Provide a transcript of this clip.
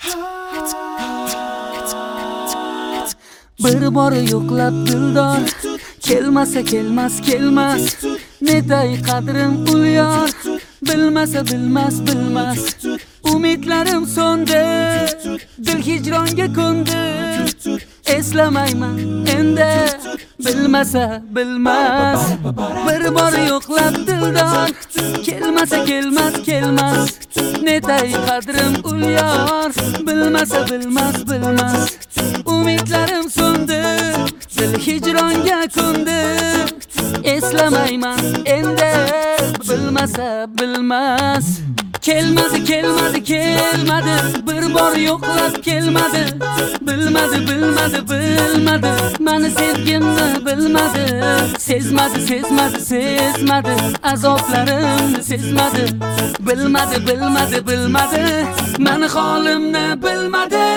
Bir bor yo'qlab dildor, kelmasa kelmas. Netay qadrim ul yor, bilmasa bilmas. Umidlarim so'ndi, dil hijronga ko'ndi. Eslamayman endi, bilmasa bilmas. Bir bor yo'qlab dildor, kelmasa kelmas. Netay qadrim ul yor, bilmasa bilmas. Umidlarim so'ndi, dil hijronga ko'ndi. Eslamayman endi, bilmasa bilmas. Kelmadi, bir bor yo'qlab kelmadi. Bilmadi, mani sevgimni bilmadi. Sezmadi, azoblarimni sezmadi. Bilmadi, mani holimni bilmadi.